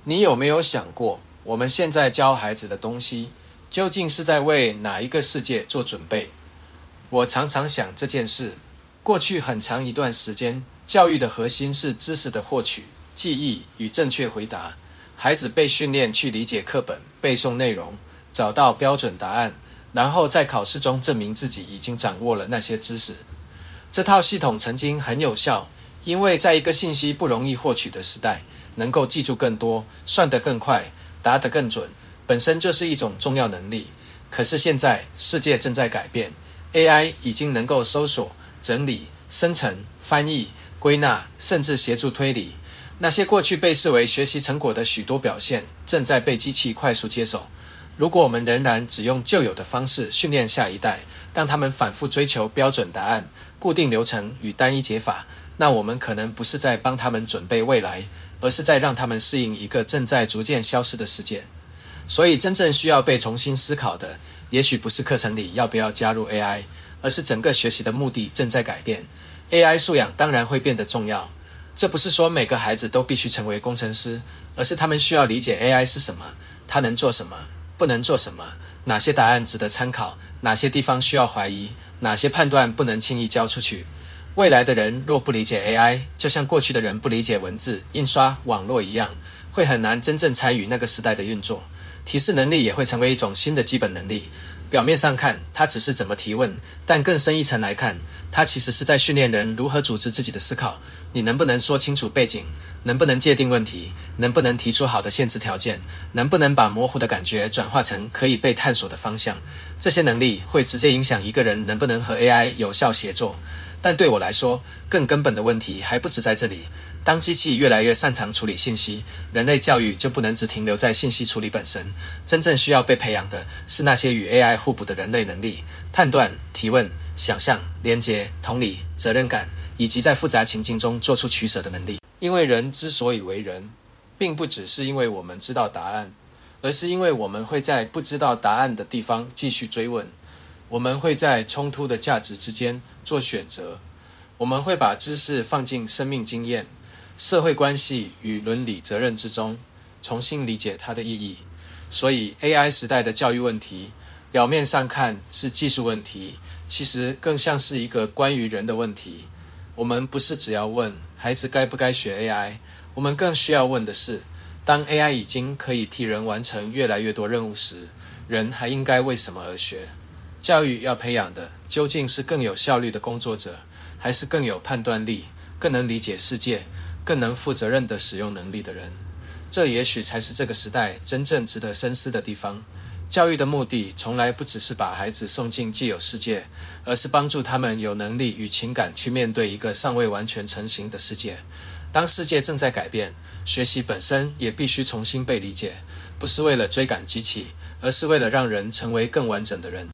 你有没有想过，我们现在教孩子的东西，究竟是在为哪一个世界做准备？我常常想这件事。过去很长一段时间，教育的核心是知识的获取、记忆与正确回答。孩子被训练去理解课本、背诵内容，找到标准答案，然后在考试中证明自己已经掌握了那些知识。这套系统曾经很有效，因为在一个信息不容易获取的时代，能够记住更多、算得更快、答得更准，本身就是一种重要能力。可是现在世界正在改变， AI 已经能够搜索、整理、生成、翻译、归纳，甚至协助推理。那些过去被视为学习成果的许多表现，正在被机器快速接手。如果我们仍然只用旧有的方式训练下一代，让他们反复追求标准答案、固定流程与单一解法，那我们可能不是在帮他们准备未来，而是在让他们适应一个正在逐渐消失的世界。所以真正需要被重新思考的，也许不是课程里要不要加入 AI， 而是整个学习的目的正在改变。AI 素养当然会变得重要，这不是说每个孩子都必须成为工程师，而是他们需要理解 AI 是什么，它能做什么，不能做什么，哪些答案值得参考，哪些地方需要怀疑，哪些判断不能轻易交出去。未来的人若不理解 AI， 就像过去的人不理解文字、印刷、网络一样，会很难真正参与那个时代的运作。提示能力也会成为一种新的基本能力。表面上看，它只是怎么提问，但更深一层来看，它其实是在训练人如何组织自己的思考。你能不能说清楚背景？能不能界定问题？能不能提出好的限制条件？能不能把模糊的感觉转化成可以被探索的方向？这些能力会直接影响一个人能不能和 AI 有效协作。但对我来说，更根本的问题还不止在这里。当机器越来越擅长处理信息，人类教育就不能只停留在信息处理本身。真正需要被培养的是那些与 AI 互补的人类能力：判断、提问、想象、连结、同理、责任感，以及在复杂情境中做出取舍的能力。因为人之所以为人，并不只是因为我们知道答案，而是因为我们会在不知道答案的地方继续追问。我们会在冲突的价值之间做选择。我们会把知识放进生命经验、社会关系与伦理责任之中，重新理解它的意义。所以 AI 时代的教育问题，表面上看是技术问题，其实更像是一个关于人的问题。我们不是只要问孩子该不该学 AI， 我们更需要问的是，当 AI 已经可以替人完成越来越多任务时，人还应该为什么而学？教育要培养的究竟是更有效率的工作者，还是更有判断力、更能理解世界、更能负责任的使用能力的人？这也许才是这个时代真正值得深思的地方。教育的目的从来不只是把孩子送进既有世界，而是帮助他们有能力与情感去面对一个尚未完全成型的世界。当世界正在改变，学习本身也必须重新被理解，不是为了追赶机器，而是为了让人成为更完整的人。